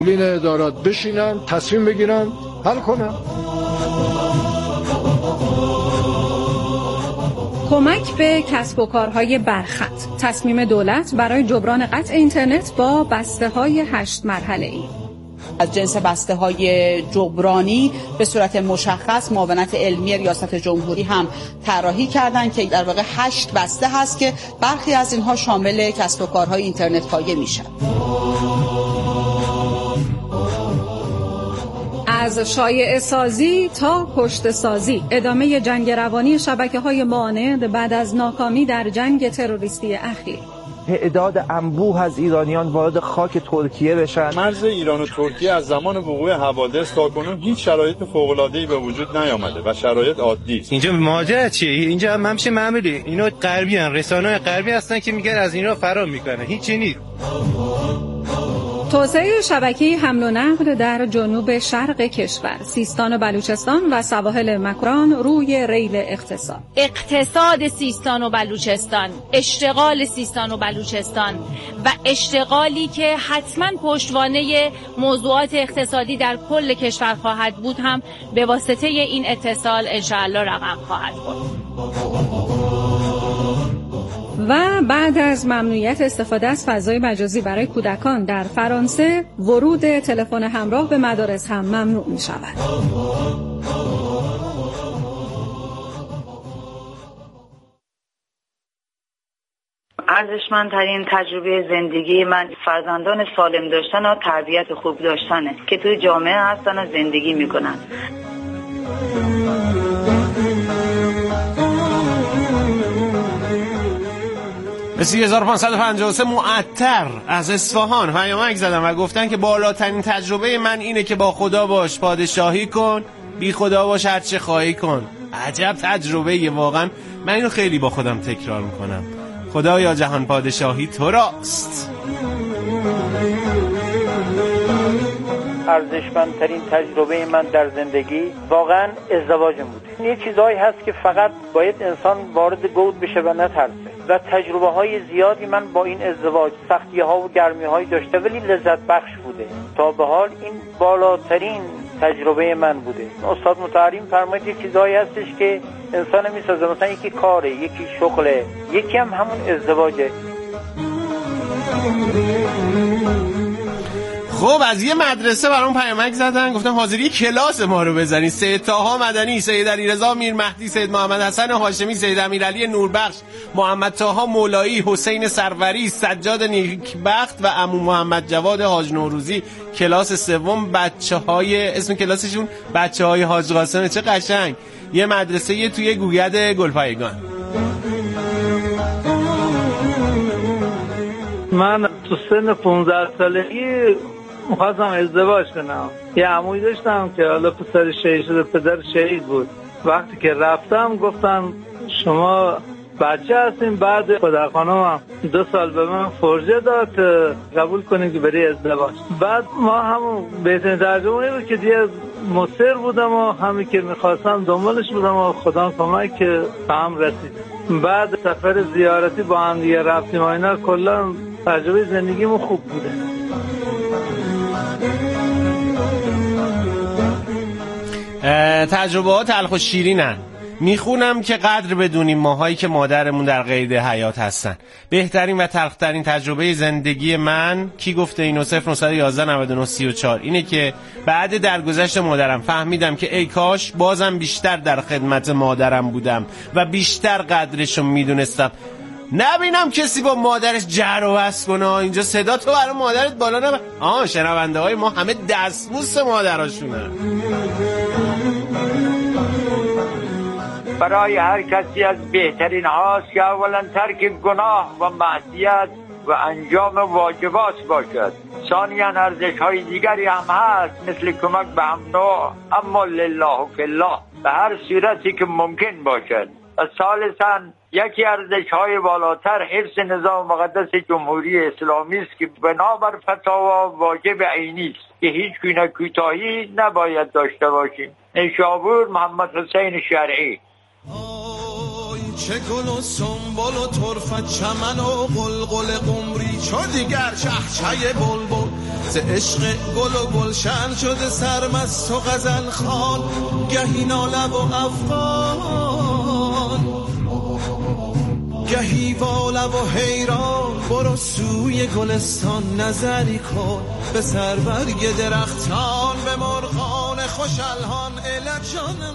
مسئولین ادارات بشینن، تصمیم بگیرن، حل کنن. کمک به کسب و کارهای برخط، تصمیم دولت برای جبران قطع اینترنت با بسته‌های 8 مرحله‌ای. از جنس بسته‌های جبرانی به صورت مشخص معاونت علمی ریاست جمهوری هم طراحی کردن که در واقع 8 بسته هست که برخی از اینها شامل کسب و کارهای اینترنت پایه میشن. از شایعه سازی تا پشت سازی، ادامه جنگ روانی شبکه‌های معاند بعد از ناکامی در جنگ تروریستی اخیر. تعداد انبوه از ایرانیان وارد خاک ترکیه بشن. مرز ایران و ترکیه از زمان وقوع حوادث تاکنون هیچ شرایط فوق‌العاده‌ای به وجود نیامده و شرایط عادی است. اینجا ماجرا چیه؟ اینجا همش معمولی. اینا غربیان، رسانه‌های غربی هستن که میگن از اینا فرار میکنن. هیچی نیست. توسعه شبکه حمل و نقل در جنوب شرق کشور، سیستان و بلوچستان و سواحل مکران روی ریل اقتصاد سیستان و بلوچستان، اشتغال سیستان و بلوچستان و اشتغالی که حتما پشتوانه موضوعات اقتصادی در کل کشور خواهد بود هم به واسطه این اتصال انشاءالله رقم خواهد خورد. و بعد از ممنوعیت استفاده از فضای مجازی برای کودکان در فرانسه، ورود تلفن همراه به مدارس هم ممنوع می شود. ارزشمندترین تجربه زندگی من فرزندان سالم داشتن و تربیت خوب داشتنه که توی جامعه هستن و زندگی میکنن. به 3553 معطر از اصفهان پیامک زدم و گفتن که بالاترین تجربه من اینه که با خدا باش پادشاهی کن، بی خدا باش هر چه خواهی کن. عجب تجربه واقعا. من اینو خیلی با خودم تکرار میکنم. خدایا جهان پادشاهی تو راست. ارزشمندترین تجربه من در زندگی واقعا ازدواجم بود. یه چیزایی هست که فقط باید انسان وارد گود بشه و نترسه و تجربه های زیادی من با این ازدواج سختی ها و گرمی هایی داشته ولی لذت بخش بوده. تا به حال این بالاترین تجربه من بوده. استاد متحریم فرماید یه چیزایی هستش که انسان میسازه، مثلا یکی کاره، یکی شغله، یکی هم همون ازدواجه. خب از یه مدرسه برام پیامک زدن، گفتم حاضری کلاس ما رو بزنین. سید طاها مدنی، سید علیرضا میر مهدی، سید محمد حسن هاشمی، سید امیرعلی نوربخش، محمد طاها مولایی، حسین سروری، سجاد نیکبخت و عمو محمد جواد حاج نوروزی. کلاس سوم بچه‌های، اسم کلاسشون بچه‌های حاج قاسم. چه قشنگ. یه مدرسه توی گوید گلپایگان. من تو سن 15 سالگی می‌خواستم ازدواج کنم. یه عمویی داشتم که حالا پسر شهید شده، پدر شهید بود. وقتی که رفتم گفتن شما بچه هستیم. بعد پدر خانمم 2 سال به من فرجه داد قبول کنیم که بری ازدواج. بعد ما همون بهترین ترجمه بود که دیگه مصر بودم و همین که می‌خواستم دنبالش بودم و خدا کمک که به هم رسید. بعد سفر زیارتی با هم دیگه رفتیم و اینا. کلا تجربه زندگیمون خوب بوده. تجربه ها تلخ و شیرینن. میخونم که قدر بدونیم ماهایی که مادرمون در قید حیات هستن. بهترین و تلخترین تجربه زندگی من، کی گفته اینو؟ 09119933 اینه که بعد درگذشت مادرم فهمیدم که ای کاش بازم بیشتر در خدمت مادرم بودم و بیشتر قدرشو میدونستم. نبینم کسی با مادرش جر و بحث کنه. اینجا صدا تو برای مادرت بالا نبر. شنونده های ما همه دستبوس مادراشونن. برای هر کسی از بهترین هاست که اولا ترک گناه و معصیت و انجام واجبات باشد. ثانیاً ارزش های دیگری هم هست مثل کمک به هم نوع، اما لله و فالله به هر صورتی که ممکن باشد. و ثالثاً یکی ارزش های بالاتر حفظ نظام مقدس جمهوری اسلامی است که بنابر فتاوا واجب عینی است که هیچ گونه کوتاهی نباید داشته باشیم. نیشابور، محمد حسین شرعی. چه گل و سنبل و طرفت چمن و قلقل قمری چو دیگر چهچه بلبل ز عشق گل و گلشن شده سرمست و غزل خوان گهی ناله و افغان گهی واله و حیران برو سوی گلستان نظری کن به سربرگ درختان به مرغان خوش الحان الجانم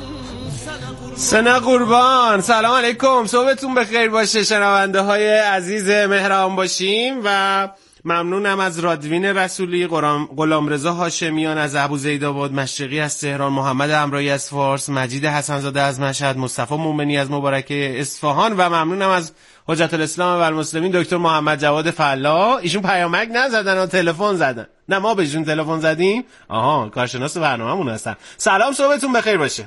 سنا قربان. سلام علیکم، صبحتون بخیر باشه شنونده های عزیز مهربان باشیم و ممنونم از رادوین رسولی، غلامرضا هاشمیان از ابوزیدآباد، مشرقی از تهران، محمد امرایی از فارس، مجید حسنزاده از مشهد، مصطفی مومنی از مبارکه اصفهان و ممنونم از حجت الاسلام و المسلمین دکتر محمد جواد فلا. ایشون پیامک نزدن و تلفن زدن. نه ما بهشون تلفن زدیم. آها، کارشناس برنامه‌مون هستن. سلام، صبحتون بخیر باشه.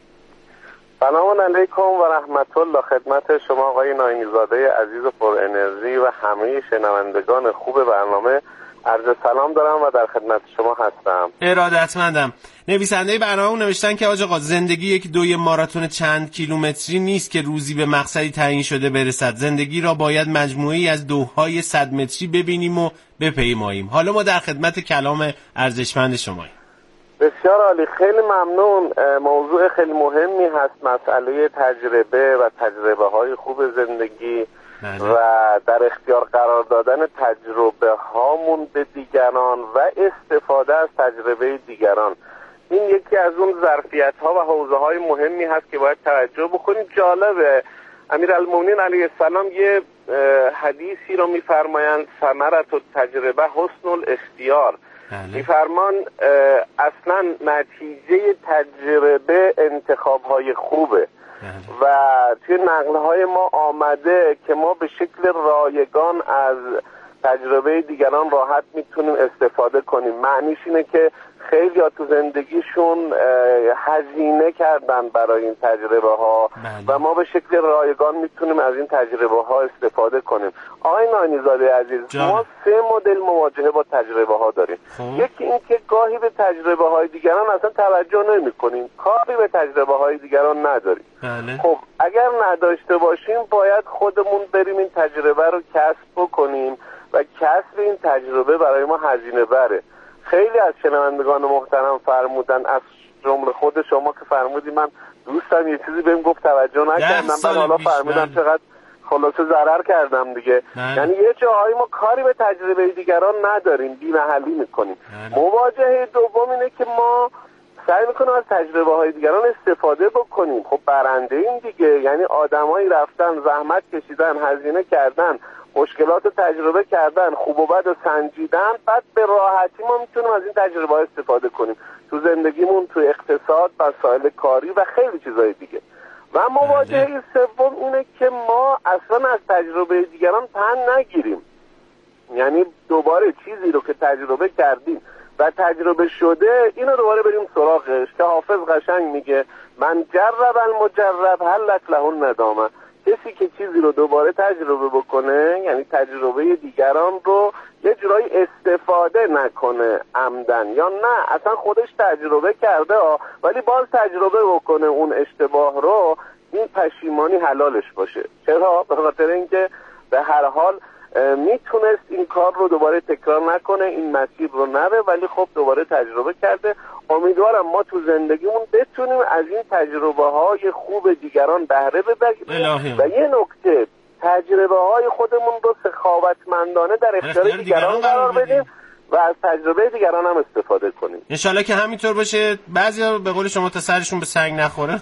سلام علیکم و رحمت الله خدمت شما آقای ناینی‌زاده عزیز و پر انرژی و همه شنوندگان خوب برنامه. عرض سلام دارم و در خدمت شما هستم. ارادتمندم. نویسنده برنامه نوشتن که آقا زندگی یک دوی ماراتون چند کیلومتری نیست که روزی به مقصدی تعیین شده برسد. زندگی را باید مجموعه‌ای از دوهای 100 متری ببینیم و بپیماییم. حالا ما در خدمت کلام ارزشمند شماییم. بسیار عالی، خیلی ممنون. موضوع خیلی مهمی هست، مسئله تجربه و تجربه های خوب زندگی و در اختیار قرار دادن تجربه هامون به دیگران و استفاده از تجربه دیگران. این یکی از اون ظرفیت ها و حوزه های مهمی هست که باید توجه بکنیم. جالبه امیرالمومنین علیه السلام یه حدیثی رو میفرمایند ثمرة التجربه حسن الاختیار. میفرمان اصلا نتیجه تجربه انتخاب‌های خوبه و توی نقل‌های ما آمده که ما به شکل رایگان از تجربه دیگران راحت میتونیم استفاده کنیم. معنیش اینه که خیلی ها تو زندگیشون هزینه کردن برای این تجربه ها و ما به شکل رایگان میتونیم از این تجربه ها استفاده کنیم. آقای ناینی‌زاده عزیز، ما 3 مدل مواجهه با تجربه ها داریم. یکی این که گاهی به تجربه های دیگران اصلا توجه نمی کنیم، کاری به تجربه های دیگران نداریم. خب اگر نداشته باشیم باید خودمون بریم این تجربه رو کسب بکنیم و کسب این تجربه برای ما هزینه بره. خیلی از شنوندگان محترم فرمودن، از جمله خود شما که فرمودی من دوستم یه چیزی بهم گفت توجه نکردم، بعد حالا فرمودم چقدر خلاصه ضرر کردم دیگه. یعنی یه جاهایی ما کاری به تجربه دیگران نداریم، بی‌محلی میکنیم. مواجهه دوم اینه که ما سعی میکنیم از تجربه های دیگران استفاده بکنیم. خب برنده این دیگه، یعنی آدمایی رفتن زحمت کشیدن، هزینه کردن، مشکلات رو تجربه کردن، خوب و بد رو سنجیدن، بعد به راحتی ما میتونیم از این تجربه ها استفاده کنیم تو زندگیمون، تو اقتصاد، مسائل کاری و خیلی چیزهای دیگه. و مواجهه سوم اینه که ما اصلا از تجربه دیگران پند نگیریم، یعنی دوباره چیزی رو که تجربه کردیم و تجربه شده اینو دوباره بریم سراغش، که حافظ قشنگ میگه من جرب المجرب هل له الندامه. کسی که چیزی رو دوباره تجربه بکنه، یعنی تجربه دیگران رو یه جورایی استفاده نکنه عمدن، یا نه اصلا خودش تجربه کرده ولی باز تجربه بکنه اون اشتباه رو، این پشیمانی حلالش باشه. چرا؟ به خاطر اینکه به هر حال میتونست این کار رو دوباره تکرار نکنه، این مسیر رو نره، ولی خب دوباره تجربه کرده. امیدوارم ما تو زندگیمون بتونیم از این تجربه های خوب دیگران بهره ببریم و یه نکته، تجربه های خودمون رو سخاوتمندانه در اختیار دیگران قرار بدیم و از تجربه دیگران هم استفاده کنیم. انشالله که همینطور باشه. بعضیا به قول شما تا سرشون به سنگ نخوره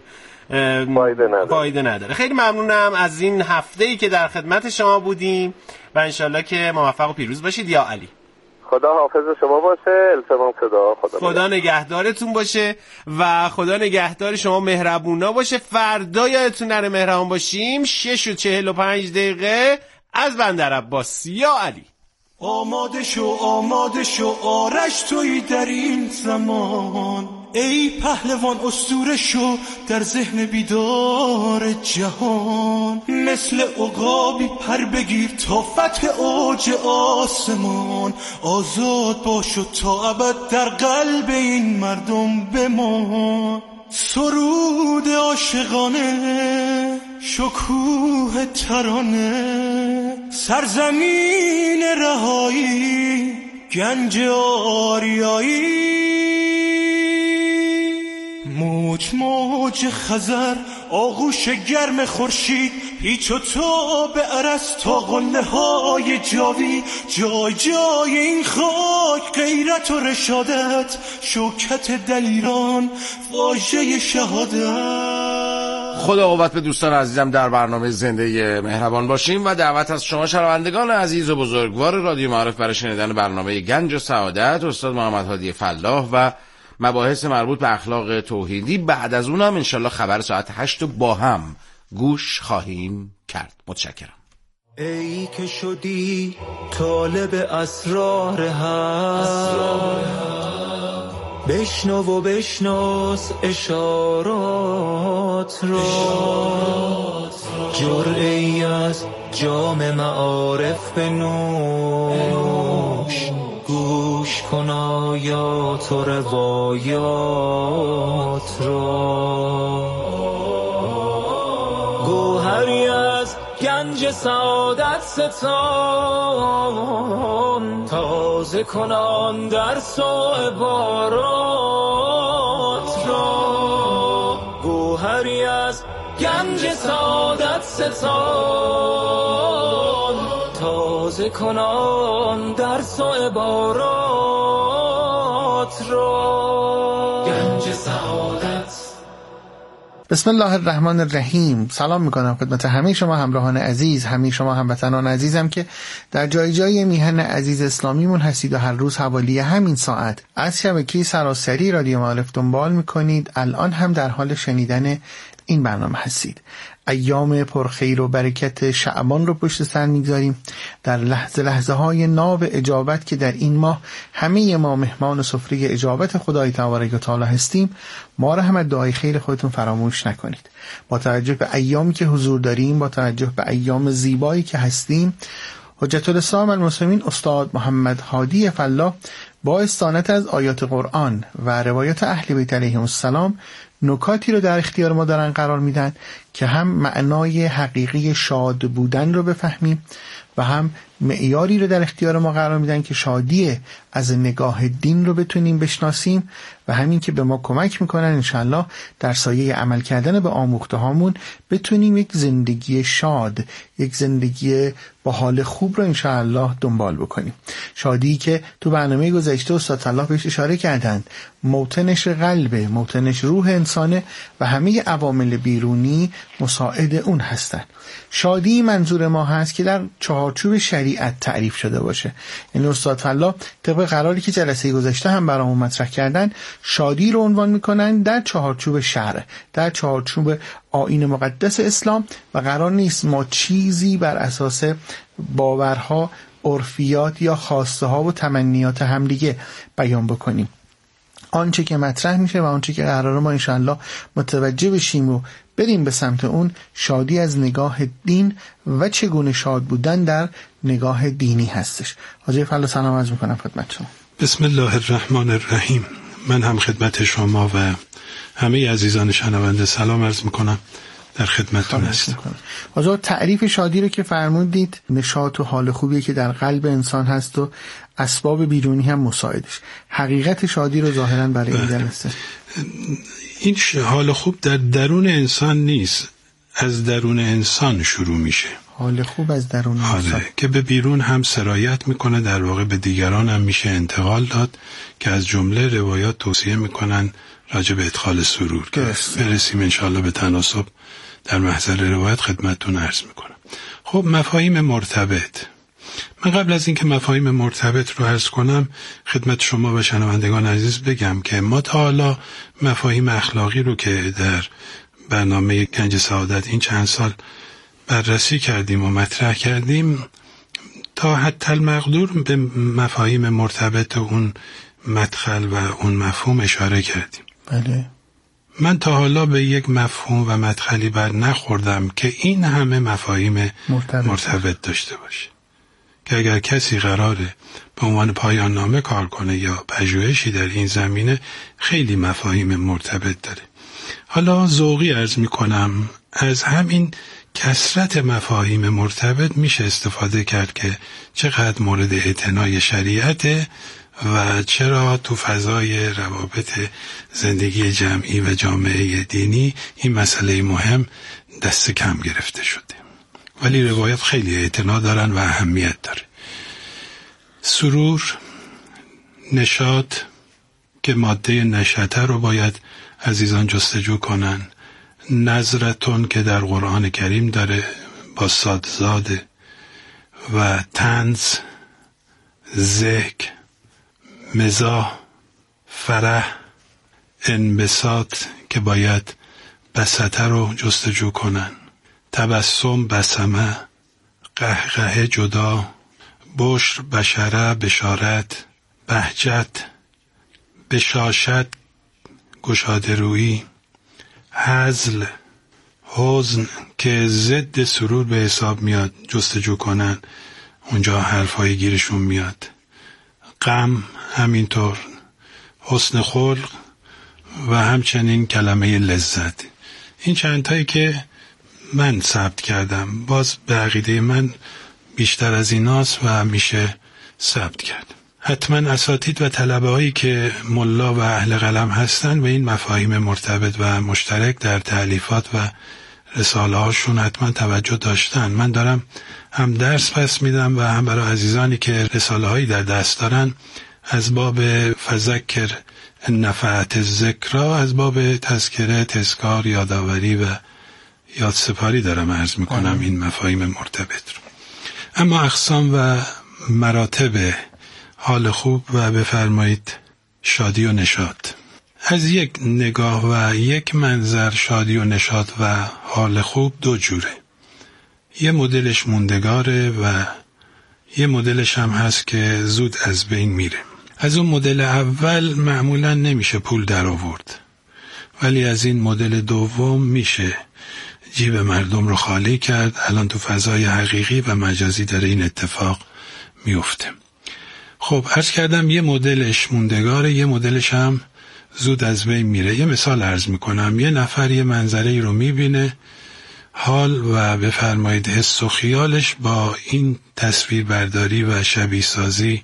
فایده نداره. خیلی ممنونم از این هفته‌ای که در خدمت شما بودیم و انشالله که موفق و پیروز باشید. یا علی. خدا حافظ شما باشه. التمام صدا. خدا نگهدارتون باشه و خدا نگهدار شما مهربونا باشه. فردا یادتون نره مهربان باشیم 6:45 از بندر عباس. یا علی. آماده شو آرش توی در این زمان، ای پهلوان اسطوره شو در ذهن بیدار جهان، مثل عقابی پر بگیر تا فتح اوج آسمان، آزاد باش و تا ابد در قلب این مردم بمان. سرود عاشقانه شکوه ترانه سرزمین رهایی گنج آریایی موج موج خزر آغوش گرم خورشید پیچ و تاب عرس تا قله های جاوی جای جای این خاک غیرت و رشادت شوکت دلیران واژه شهادت. خدا قوت به دوستان عزیزم در برنامه زنده مهربان باشیم و دعوت از شما شنوندگان عزیز و بزرگوار رادیو معارف برای شنیدن برنامه گنج و سعادت استاد محمد هادی فلاح و مباحث مربوط به اخلاق توحیدی. بعد از اون هم انشالله خبر ساعت 8 با هم گوش خواهیم کرد. متشکرم. ای که شدی طالب اسرار حق بشنو و بشناس اشارات را جرعه‌ای از جام معارف بنوش گوش کن آیات و روایات را گوهری از گنج سعادت ستان تازه کنان درس و عبارات را گوهری از گنج سعادت ستان تازه کنان درس و عبارات را گنج سعادت. بسم الله الرحمن الرحیم. سلام میکنم خدمت همه شما همراهان عزیز، همه شما هموطنان عزیزم که در جای جای میهن عزیز اسلامیمون هستید و هر روز حوالی همین ساعت از شبکه سراسری رادیو معارف دنبال میکنید. الان هم در حال شنیدن این برنامه هستید. ایام پرخیر و برکت شعبان رو پشت سر میگذاریم. در لحظه های ناب اجابت که در این ماه همه ما مهمان سفره اجابت خدای تبارک و تعالی هستیم، ما را هم از دعای خیر خودتون فراموش نکنید. با توجه به ایامی که حضور داریم، با توجه به ایام زیبایی که هستیم، حجت الاسلام المسلمین استاد محمد هادی فلاح با استعانت از آیات قرآن و روایات اهل بیت علیهم السلام نکاتی رو در اختیار ما دارن قرار میدن که هم معنای حقیقی شاد بودن رو بفهمیم و هم معیاری رو در اختیار ما قرار میدن که شادی از نگاه دین رو بتونیم بشناسیم و همین که به ما کمک میکنن انشالله در سایه عمل کردن به آموخته هامون بتونیم یک زندگی شاد، یک زندگی با حال خوب رو انشالله دنبال بکنیم. شادی که تو برنامه گذشته استاد فلاح بهش اشاره کردند موطنش قلبه، موطنش روح انسانه و همه عوامل بیرونی مساعد اون هستن. شادی منظور ما هست که در چهارچوب شریعت تعریف شده باشه. این استاد فلاح طبق قراری که جلسه گذشته هم برامون مطرح کردن شادی رو عنوان میکنن در چهارچوب شرع، در چهارچوب آیین مقدس اسلام و قرار نیست ما چیزی بر اساس باورها، عرفیات یا خواسته ها و تمنیات همدیگه بیان بکنیم. آنچه که مطرح میشه و آنچه که قراره ما انشالله متوجه بشیم و بریم به سمت اون شادی از نگاه دین و چگونه شاد بودن در نگاه دینی هستش. حاجی فلاح سلام عرض میکنم خدمت شما. بسم الله الرحمن الرحیم. من هم خدمت شما و همه عزیزان شنونده سلام عرض میکنم، در خدمتتون هستم. حاجی تعریف شادی رو که فرمودید نشاط و حال خوبی که در قلب انسان هست و اسباب بیرونی هم مساعدش. حقیقت شادی رو ظاهرا برای این جلسه این حال خوب در درون انسان نیست، از درون انسان شروع میشه. حال خوب از درون انسان که به بیرون هم سرایت میکنه، در واقع به دیگران هم میشه انتقال داد که از جمله روایات توصیه میکنن راجع به ادخال سرور که برسیم انشاءالله به تناسب در محضر روایت خدمتتون عرض میکنم. خب مفاهیم مرتبط. من قبل از اینکه مفاهیم مرتبط رو عرض کنم خدمت شما و شنوندگان عزیز بگم که ما تا حالا مفاهیم اخلاقی رو که در برنامه گنج سعادت این چند سال بررسی کردیم و مطرح کردیم تا حتی المقدور به مفاهیم مرتبط اون مدخل و اون مفهوم اشاره کردیم. بله. من تا حالا به یک مفهوم و مدخلی بر نخوردم که این همه مفاهیم مرتبط داشته باشه، که اگر کسی قراره به عنوان پایان نامه کار کنه یا پژوهشی در این زمینه خیلی مفاهیم مرتبط داره. حالا ذوقی عرض میکنم، از همین کثرت مفاهیم مرتبط میشه استفاده کرد که چقدر مورد اعتنای شریعته و چرا تو فضای روابط زندگی جمعی و جامعه دینی این مسئله مهم دست کم گرفته شده. ولی روایت خیلی اعتنا دارن و اهمیت داره. سرور، نشاط که ماده نشاطه رو باید عزیزان جستجو کنن، نظرتون که در قرآن کریم داره با صادزاده، و طنز، ضحک، مزاح، فرح، انبساط که باید بسطه رو جستجو کنن، تبسم، بسمه، قهقه، جدا، بشر، بشره، بشارت، بهجت، بشاشت، گشاده رویی، هزل، حزن که ضد سرور به حساب میاد جستجو کنن، اونجا حرفای گیرشون میاد، غم همینطور، حسن خلق و همچنین کلمه لذت. این چندتایی که من ثبت کردم، باز به عقیده من بیشتر از ایناست و میشه ثبت کرد. حتما اساتید و طلبه هایی که ملا و اهل قلم هستن به این مفاهیم مرتبط و مشترک در تألیفات و رساله هاشون حتما توجه داشتن. من دارم هم درس پس میدم و هم برای عزیزانی که رساله هایی در دست دارن از باب فذکر نفعت الذکرا، از باب تذکره، تذکار، یادآوری و یادسپاری دارم عرض میکنم این مفاهیم مرتبط رو. اما اقسام و مراتب حال خوب و بفرمایید شادی و نشاط. از یک نگاه و یک منظر شادی و نشاط و حال خوب دو جوره. یه مدلش موندگاره و یه مدلش هم هست که زود از بین میره. از اون مدل اول معمولا نمیشه پول در آورد، ولی از این مدل دوم میشه جیب مردم رو خالی کرد. الان تو فضای حقیقی و مجازی داره این اتفاق میفته. خب عرض کردم یه مدلش موندگاره، یه مدلش هم زود از بین میره. یه مثال عرض میکنم. یه نفر یه منظره رو میبینه، حال و بفرمایید حس و خیالش با این تصویر برداری و شبیه سازی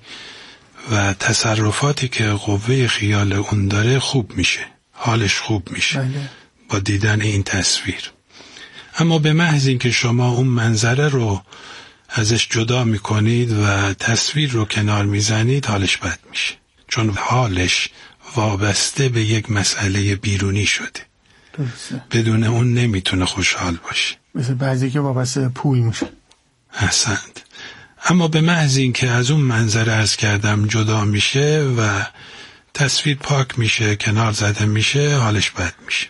و تصرفاتی که قوه خیال اون داره خوب میشه، حالش خوب میشه با دیدن این تصویر. اما به محض اینکه شما اون منظره رو ازش جدا میکنید و تصویر رو کنار میزنید، حالش بد میشه، چون حالش وابسته به یک مسئله بیرونی شده. درسته. بدون اون نمیتونه خوشحال باشه. مثل بعضی که وابسته به پول میشه. احسنت. اما به محض اینکه از اون منظره عرض کردم جدا میشه و تصویر پاک میشه، کنار زده میشه، حالش بد میشه.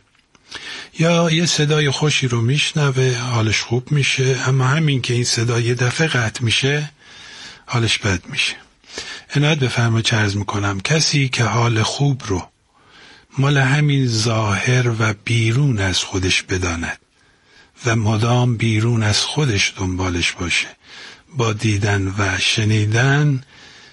یا یه صدای خوشی رو میشنوه، حالش خوب میشه، اما همین که این صدا یه دفعه قطع میشه، حالش بد میشه. عنایت بفرمایید چه عرض میکنم. کسی که حال خوب رو مال همین ظاهر و بیرون از خودش بداند و مدام بیرون از خودش دنبالش باشه، با دیدن و شنیدن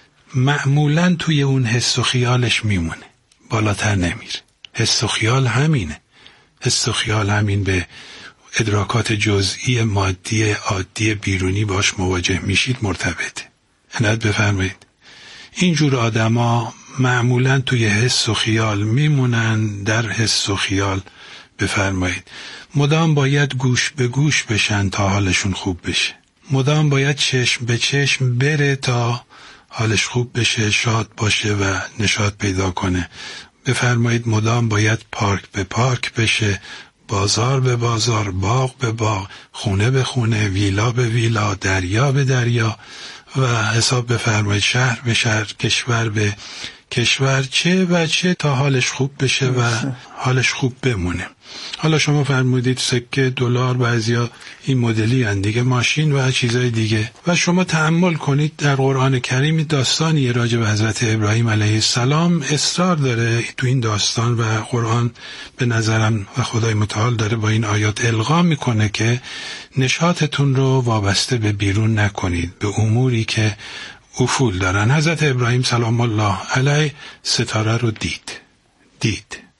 معمولاً توی اون حس و خیالش میمونه، بالاتر نمیره. حس و خیال همینه. حس و خیال همین به ادراکات جزئی مادی عادی بیرونی باش مواجه میشید مرتبطه. عنایت بفرمایید. اینجور آدما معمولاً توی حس و خیال میمونن، در حس و خیال بفرمایید. مدام باید گوش به گوش بشن تا حالشون خوب بشه. مدام باید چشم به چشم بره تا حالش خوب بشه، شاد باشه و نشاط پیدا کنه. بفرمایید مدام باید پارک به پارک بشه، بازار به بازار، باغ به باغ، خونه به خونه، ویلا به ویلا، دریا به دریا و حساب بفرمایید شهر به شهر، کشور به کشور، چه و چه تا حالش خوب بشه و حالش خوب بمونه. حالا شما فرمودید سکه، دلار، بعضیا این مدلی هن دیگه، ماشین و چیزای دیگه. و شما تأمل کنید در قرآن کریم داستانی راجع به حضرت ابراهیم علیه السلام اصرار داره تو این داستان و قرآن به نظرم و خدای متعال داره با این آیات القا میکنه که نشاطتون رو وابسته به بیرون نکنید، به اموری که افول دارن. حضرت ابراهیم سلام الله علیه ستاره رو دید.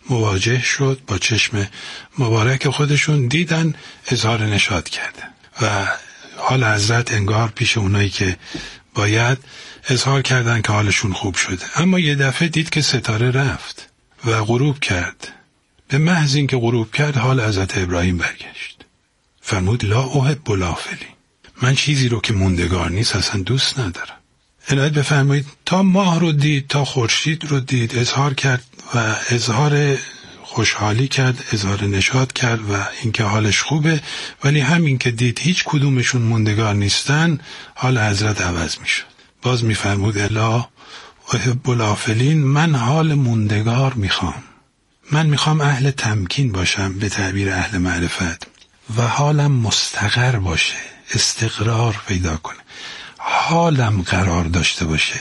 مواجه شد، با چشم مبارک خودشون دیدن اظهار نشاط کرده و حال حضرت انگار پیش اونایی که باید اظهار کردن که حالشون خوب شده. اما یه دفعه دید که ستاره رفت و غروب کرد. به محض این که غروب کرد حال حضرت ابراهیم برگشت. فرمود لا احب الافلین، من چیزی رو که موندگار نیست اصلا دوست ندارم. عنایت بفرمایید تا ماه رو دید، تا خورشید رو دید، اظهار کرد و اظهار خوشحالی کرد، اظهار نشاط کرد و اینکه حالش خوبه، ولی همین که دید هیچ کدومشون موندگار نیستن حال حضرت عوض میشد. باز میفرمود لا احب الافلین، من حال موندگار میخوام. من میخوام اهل تمکین باشم به تعبیر اهل معرفت و حالم مستقر باشه، استقرار پیدا کنه، حالم قرار داشته باشه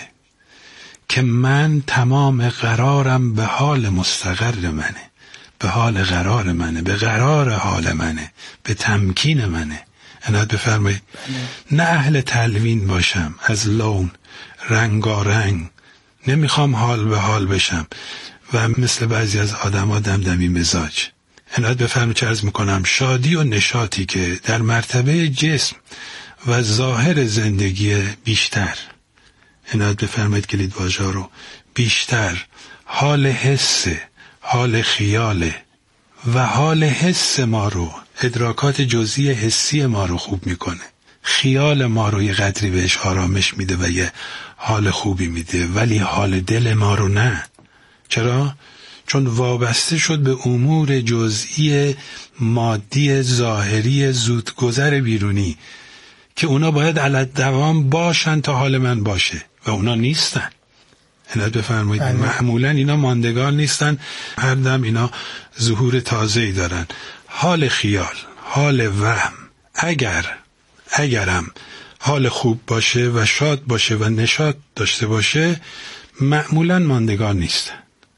که من تمام قرارم به حال مستقر منه، به حال قرار منه، به قرار حال منه، به تمکین منه. عنایت بفرمایید نه اهل تلوین باشم، از لون رنگارنگ، نمیخوام حال به حال بشم و مثل بعضی از آدم‌ها دمدمی مزاج. عنایت بفرمایید چه عرض میکنم، شادی و نشاطی که در مرتبه جسم و ظاهر زندگی بیشتر، عنایت بفرمایید کلید واژه رو، بیشتر حال حس، حال خیاله و حال حس ما رو، ادراکات جزئی حسی ما رو خوب میکنه. خیال ما رو یه قدری بهش آرامش میده و یه حال خوبی میده، ولی حال دل ما رو نه. چرا؟ چون وابسته شد به امور جزئی مادی ظاهری زودگذر بیرونی که اونا باید علت دوام باشن تا حال من باشه و اونا نیستن. عنایت بفرمایید معمولا اینا ماندگار نیستن، هر دم اینا ظهور تازه‌ای دارن. حال خیال، حال وهم، اگرم حال خوب باشه و شاد باشه و نشاط داشته باشه معمولا ماندگار نیستن.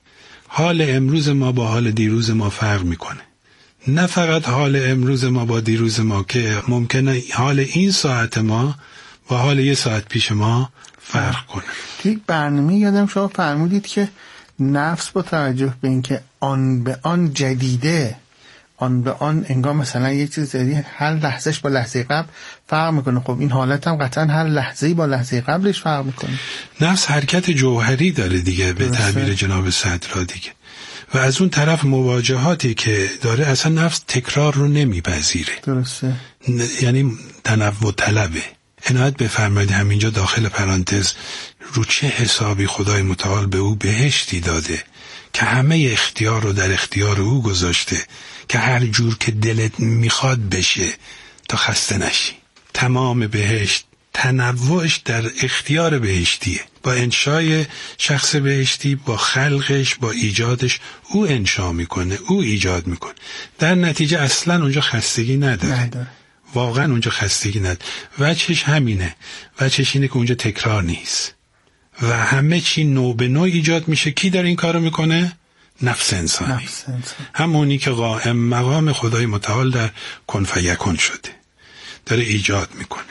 حال امروز ما با حال دیروز ما فرق میکنه. نه فقط حال امروز ما با دیروز ما که ممکنه حال این ساعت ما با حال یه ساعت پیش ما فرق کنه. توی برنامه یادم شما فرمودید که نفس با توجه به اینکه آن به آن جدیده، آن به آن انگار مثلا یک چیز جدید هر لحظهش با لحظه قبل فرق میکنه. خب این حالت هم قطعا هر لحظه‌ای با لحظه قبلش فرق میکنه. نفس حرکت جوهری داره دیگه به تعبیر جناب صدرا دیگه، و از اون طرف مواجهاتی که داره اصلا نفس تکرار رو نمیپذیره. درسته. یعنی تنوع طلبه. عنایت بفرمایید همینجا داخل پرانتز رو چه حسابی خدای متعال به او بهشتی داده که همه اختیار رو در اختیار او گذاشته که هر جور که دلت میخواد بشه تا خسته نشی. تمام بهشت تنوعش در اختیار بهشتیه، با انشای شخص بهشتی، با خلقش، با ایجادش او انشا میکنه، او ایجاد میکنه. در نتیجه اصلا اونجا خستگی نداره. واقعا اونجا خستگی نداره. وجهش همینه، وجهش اینه که اونجا تکرار نیست و همه چی نو به نو ایجاد میشه. کی در این کارو میکنه؟ نفس انسانی. همونی که قائم مقام خدای متعال در کن فیکون شده داره ایجاد میکنه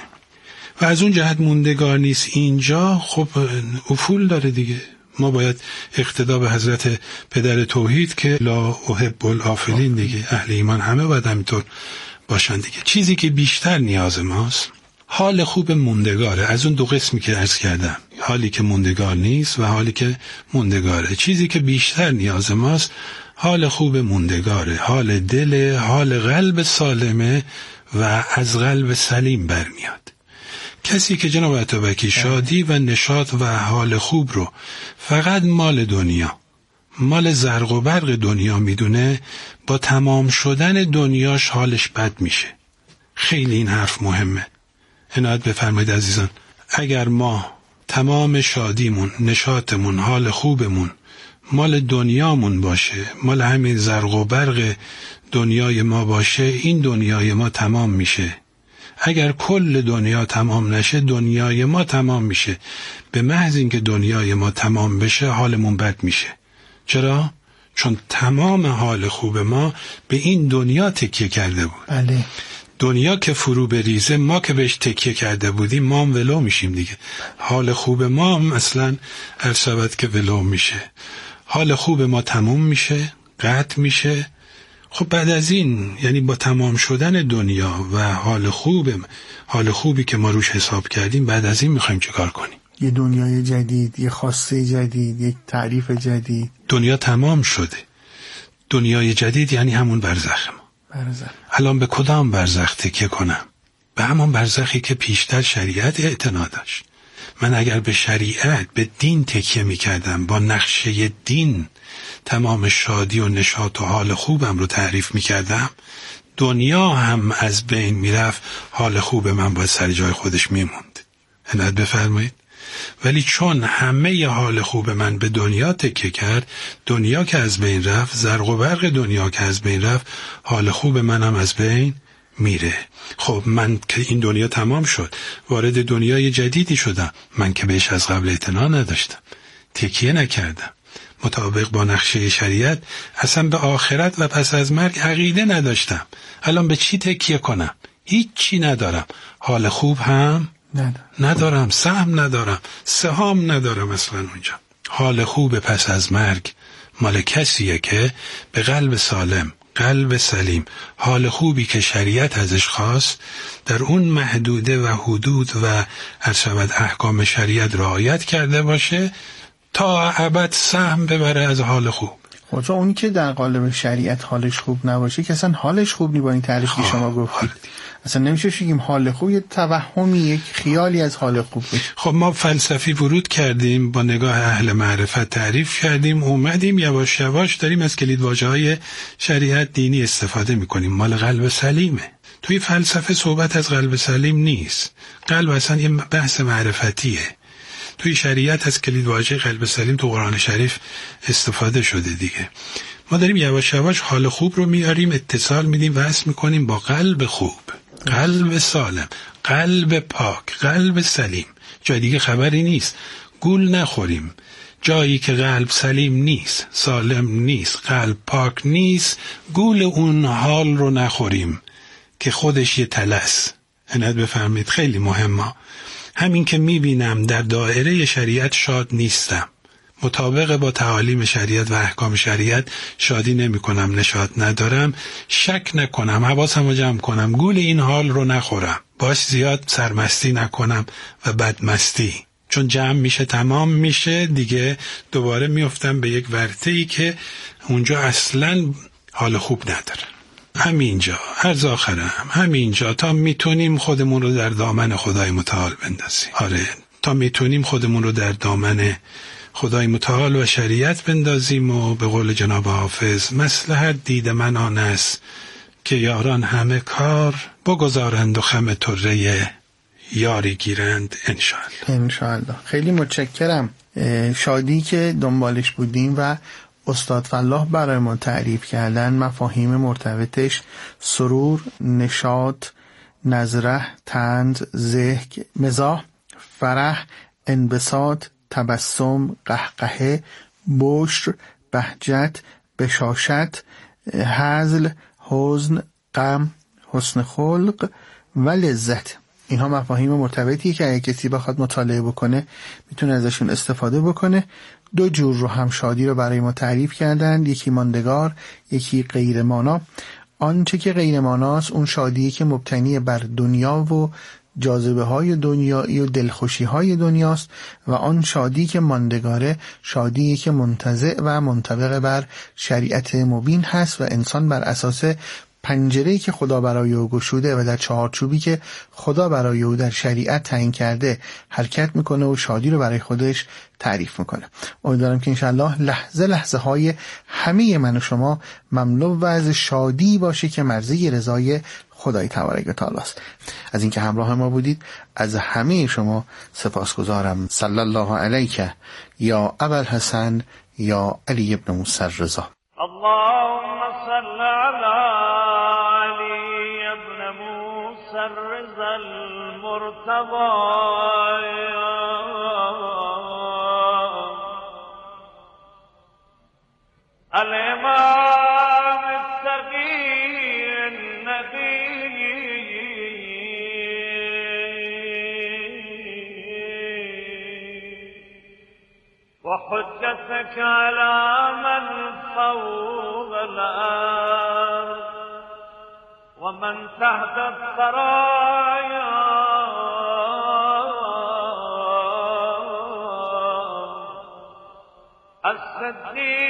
و از اون جهت موندگار نیست. اینجا خب افول داره دیگه. ما باید اقتدا به حضرت پدر توحید که لا احب الافلین دیگه، اهل ایمان همه باید همینطور باشن دیگه. چیزی که بیشتر نیاز ماست حال خوب موندگاره. از اون دو قسمی که عرض کردم، حالی که موندگار نیست و حالی که موندگاره. چیزی که بیشتر نیاز ماست حال خوب موندگاره، حال دل، حال قلب سالمه و از قلب سلیم برمیاد. کسی که جناب عطابکی شادی و نشاط و حال خوب رو فقط مال دنیا، مال زرق و برق دنیا میدونه، با تمام شدن دنیاش حالش بد میشه. خیلی این حرف مهمه. عنایت بفرمایید عزیزان، اگر ما تمام شادیمون، نشاطمون، حال خوبمون مال دنیامون باشه، مال همین زرق و برق دنیای ما باشه، این دنیای ما تمام میشه. اگر کل دنیا تمام نشه دنیای ما تمام میشه. به محض اینکه دنیای ما تمام بشه حالمون بد میشه. چرا؟ چون تمام حال خوب ما به این دنیا تکیه کرده بود. بله. دنیا که فرو بریزه، ما که بهش تکیه کرده بودیم ما هم ولو میشیم دیگه. حال خوب ما هم اصلا هر شبت که ولو میشه. حال خوب ما تموم میشه، قطع میشه. خب بعد از این، یعنی با تمام شدن دنیا و حال خوبی که ما روش حساب کردیم، بعد از این میخوایم چه کار کنیم؟ یه دنیای جدید، یه خواسته جدید، یک تعریف جدید. دنیا تمام شده. دنیای جدید یعنی همون برزخ ما. الان به کدام برزخ تکیه کنم؟ به همون برزخی که پیشتر شریعت اعتنا داشت. من اگر به شریعت، به دین تکیه میکردم، با نقشه دین تمام شادی و نشاط و حال خوبم رو تعریف میکردم، دنیا هم از بین میرفت، حال خوب من باید سر جای خودش میموند. عنایت بفرمایید. ولی چون همه حال خوب من به دنیا تکیه کرد، دنیا که از بین رفت، زرق و برق دنیا که از بین رفت، حال خوب منم از بین میره. خب من که این دنیا تمام شد، وارد دنیای جدیدی شدم، من که بهش از قبل اعتنا نداشتم، تکیه نکردم، مطابق با نقشه شریعت اصلا به آخرت و پس از مرگ عقیده نداشتم. الان به چی تکیه کنم؟ هیچی ندارم. حال خوب هم ندارم، سهم ندارم، سهام ندارم اصلا اونجا. حال خوب پس از مرگ مال کسیه که به قلب سالم، قلب سلیم، حال خوبی که شریعت ازش خواست در اون محدوده و حدود و ارشد احکام شریعت رعایت کرده باشه تا ابد سهم ببره از حال خوب. خب اونی که در قالب شریعت حالش خوب نباشه که اصلا حالش خوب نی. با این تعریفی که شما گفتید اصلا نمیشه بگیم حال خوب، یه توهمی، یک خیالی از حال خوب بشه. خب ما فلسفی ورود کردیم، با نگاه اهل معرفت تعریف کردیم، اومدیم یواش یواش داریم از کلیدواژه‌های شریعت دینی استفاده میکنیم. مال قلب سلیمه. توی فلسفه صحبت از قلب سلیم نیست. قلب اصلا یه بحث معرفتیه. توی شریعت از کلیدواژه قلب سلیم تو قرآن شریف استفاده شده دیگه. ما داریم یواش یواش حال خوب رو میاریم، اتصال میدیم، وصل میکنیم با قلب خوب، قلب سالم، قلب پاک، قلب سلیم. جای دیگه خبری نیست. گول نخوریم. جایی که قلب سلیم نیست، سالم نیست، قلب پاک نیست، گول اون حال رو نخوریم که خودش یه طلس. عنایت بفرمایید، خیلی مهمه. همین که میبینم در دایره شریعت شاد نیستم، مطابق با تعالیم شریعت و احکام شریعت شادی نمی کنم، نشاط ندارم، شک نکنم، حواسم رو جمع کنم، گول این حال رو نخورم، باش زیاد سرمستی نکنم و بدمستی، چون جمع میشه تمام میشه دیگه، دوباره میفتم به یک ورطه‌ای که اونجا اصلاً حال خوب نداره. همینجا عرض آخرم، همینجا تا میتونیم خودمون رو در دامن خدای متعال بندازیم. آره، تا میتونیم خودمون رو در دامن خدای متعال و شریعت بندازیم و به قول جناب حافظ مصلحت دید من آن است که یاران همه کار بگذارند و خم طره یاری گیرند انشاءالله. خیلی متشکرم. شادی که دنبالش بودیم و استاد فلاح برای ما تعریف کردن، مفاهیم مرتبطش سرور، نشاط، نظره، طنز، ضحک، مزاح، فرح، انبساط، تبسم، قهقهه، بشر، بهجت، بشاشت، هزل، حزن، غم، حسن خلق و لذت. اینها مفاهیم مرتبطی که اگه کسی بخواد مطالعه بکنه میتونه ازشون استفاده بکنه. دو جور رو هم شادی رو برای ما تعریف کردن، یکی ماندگار، یکی غیر مانا. آنچه که غیر ماناست اون شادی که مبتنی بر دنیا و جاذبه های دنیایی و دلخوشی های دنیاست، و آن شادی که ماندگاره شادی که منتزع و منطبق بر شریعت مبین هست و انسان بر اساس پنجره‌ای که خدا برای او گشوده و در چهارچوبی که خدا برای او در شریعت تعیین کرده حرکت میکنه و شادی رو برای خودش تعریف میکنه. امیدوارم که انشالله لحظه لحظه های همه من و شما مملو و از شادی باشه که مرضی رضای خدای تبارک و تعالی است. از اینکه همراه ما بودید از همه شما سپاسگزارم. صلی الله علیک یا ابوالحسن یا علی ابن موسی الرضا. اللهم صل على علي ابن موسى الرضا المرتضى الإمام التقي النبي وحجتك على من فوق الأرض ومن تحت الثرايا الصديق